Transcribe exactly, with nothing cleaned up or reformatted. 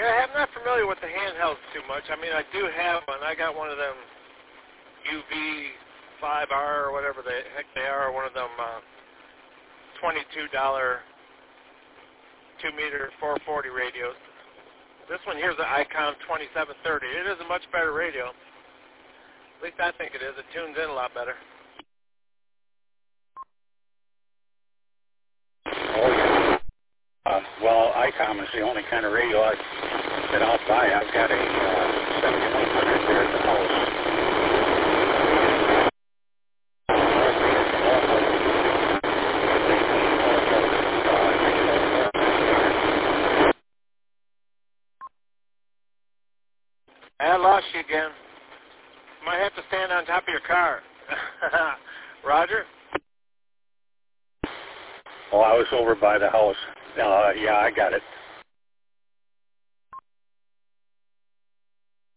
Yeah, I'm not familiar with the handhelds too much. I mean, I do have one. I got one of them U V five R or whatever the heck they are, one of them uh, twenty-two dollar two meter four forty radios. This one here is the Icon twenty-seven thirty. It is a much better radio. At least I think it is. It tunes in a lot better. Oh, yeah. Uh, well, ICOM is the only kind of radio I, that I'll buy. I've got a uh, seventy-one hundred there at the house. I lost you again. Might have to stand on top of your car. Roger? Oh, I was over by the house. Uh, yeah, I got it.